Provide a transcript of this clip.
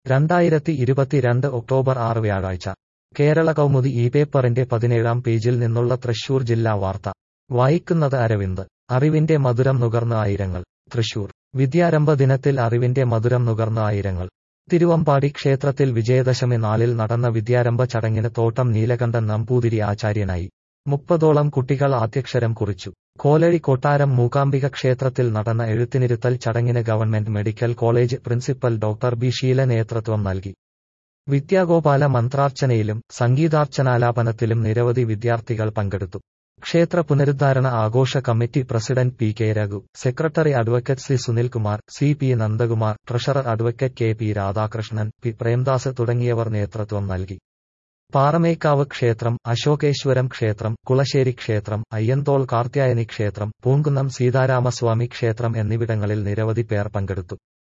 2022 October 6 വ്യാഴാഴ്ച കേരള കൗമുദി ഈ പേപ്പറിന്റെ 17-ാം പേജിൽ നിന്നുള്ള തൃശൂർ ജില്ലാ വാർത്ത വായിക്കുന്നത് അരവിന്ദ്. അറിവിന്റെ മധുരം നുകർന്ന് ആയിരങ്ങൾ. തൃശൂർ വിദ്യാരംഭ ദിനത്തിൽ അറിവിന്റെ മധുരം നുകർന്ന് ആയിരങ്ങൾ. തിരുവമ്പാടി ക്ഷേത്രത്തിൽ വിജയദശമി നാളിൽ നടന്ന വിദ്യാരംഭ ചടങ്ങിന് തോട്ടം നീലകണ്ഠൻ നമ്പൂതിരി ആചാര്യനായി. 30ഓളം കുട്ടികൾ ആദ്യക്ഷരം കുറിച്ചു. കോലഴി കൊട്ടാരം മൂകാംബിക ക്ഷേത്രത്തിൽ നടന്ന എഴുത്തിനിരുത്തൽ ചടങ്ങിന് government medical college principal doctor B Sheela നേതൃത്വം നൽകി. വിദ്യാഗോപാല മന്ത്രാർച്ചനയിലും സംഗീതാർച്ചനാലാപനത്തിലും നിരവധി വിദ്യാർത്ഥികൾ പങ്കെടുത്തു. ക്ഷേത്ര പുനരുദ്ധാരണ ആഘോഷ committee president P K Raghu, secretary advocate C Sunilkumar, C P Nandakumar, treasurer advocate K P Radhakrishnan, P Premdas തുടങ്ങിയവർ നേതൃത്വം നൽകി. പാറമേക്കാവ് ക്ഷേത്രം, അശോകേശ്വരം ക്ഷേത്രം, കുളശ്ശേരി ക്ഷേത്രം, അയ്യന്തോൾ കാർത്യായനി ക്ഷേത്രം, പൂങ്കുന്നം സീതാരാമസ്വാമി ക്ഷേത്രം എന്നിവിടങ്ങളിൽ നിരവധി പേർ പങ്കെടുത്തു.